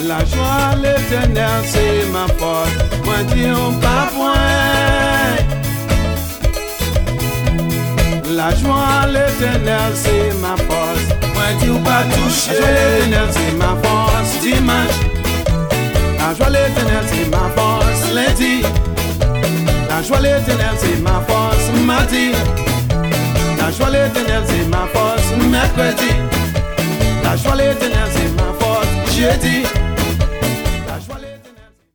La joie, l'éternel, c'est ma force. Moi, dis pas point. La joie, l'éternel, c'est ma force. Moi, dis pas toucher. La joie, l'éternel, c'est ma force. Dimanche. La joie, l'éternel, c'est ma force. Lundi. La joie, l'éternel, c'est ma force. Mardi. La joie, l'éternel, c'est ma force. Mercredi. La joie, l'éternel, c'est ma force. Jeudi.